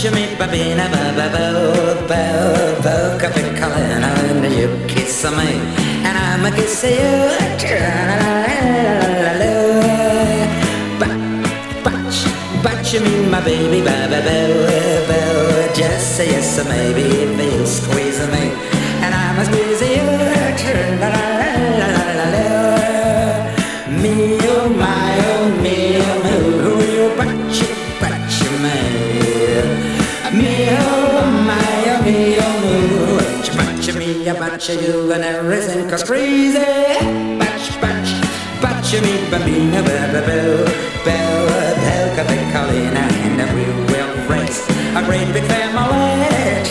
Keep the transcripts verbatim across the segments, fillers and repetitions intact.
Butcha me, babina, ba-ba-bo, bo, bo, coffee calling, and you kiss me, and I'm a kiss you. Butch, butcha me, my baby, ba-ba-bo, bo, just say yes or maybe if you squeeze me, and I'm a squeeze you. Me, oh my, oh me, oh who you butcha, butcha me. Me, oh my, oh me, oh moo. Butcha me, I butcha you and everything goes crazy. Butch, butch, butcha me, babina, ba-ba-bo, bell, bell, coffee calling, and we will race a great big family.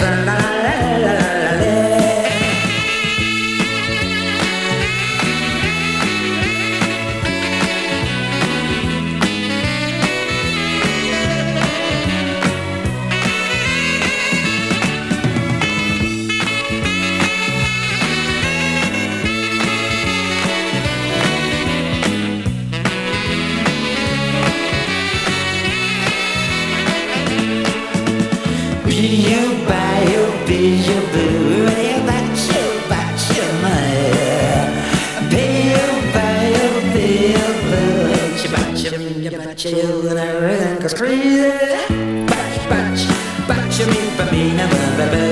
Be you, by you, be you, boo. You butcha, butcha me. Be you, by you, be you, boo. You butcha me, you butcha you, and everything goes crazy. Butch, butch, butcha me, babina, ba-ba-ba.